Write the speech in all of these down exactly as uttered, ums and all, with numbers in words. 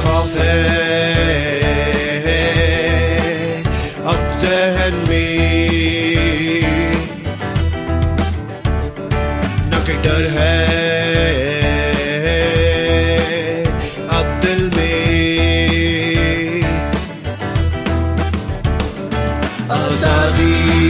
खौफ है अब ज़हन में, न कि डर है अब दिल में। आजादी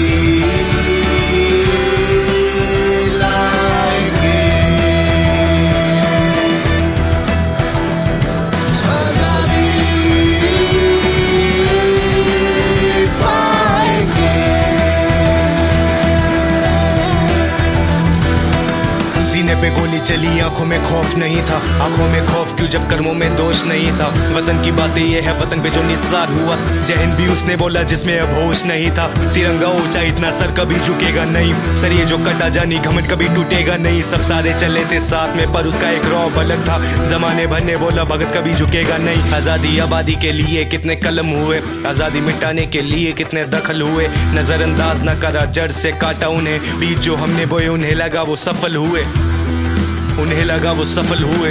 पे गोली चली, आंखों में खौफ नहीं था, आंखों में खौफ क्यों जब कर्मों में दोष नहीं था। वतन की बातें ये है वतन पे जो निसार हुआ, जय हिंद भी उसने बोला जिसमें अब होश नहीं था। तिरंगा ऊंचा इतना सर कभी झुकेगा नहीं, सर ये जो कटा जानी घमंड कभी टूटेगा नहीं। सब सारे चले थे साथ में पर उसका एक रौब अलग था, जमाने भर ने बोला भगत कभी झुकेगा नहीं। आजादी आबादी के लिए कितने कलम हुए, आजादी मिटाने के लिए कितने दखल हुए। नजरअंदाज न करा जड़ से काटा उन्हें, बीज जो हमने बोए उन्हें लगा वो सफल हुए, उन्हें लगा वो सफल हुए।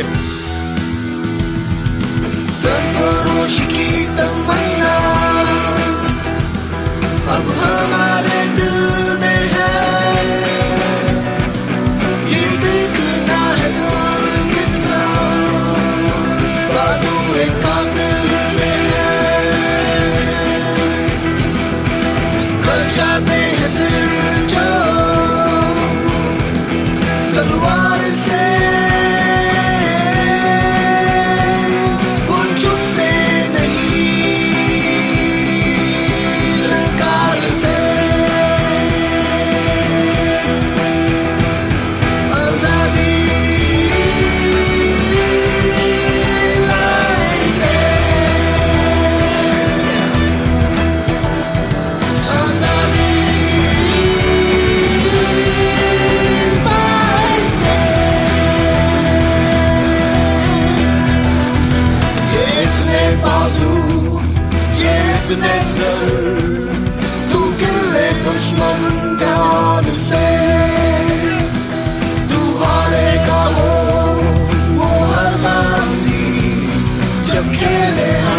सरफरोश की तमन्ना अब हमारे दिल में है, ये देखना है जोर कितना बाजुए कातिल में है। कट जाते हैं सिर जो तलवार से, तू गिले दुश्मन ध्यान से, तू हारेगा वो वो हर मासी जब खेले।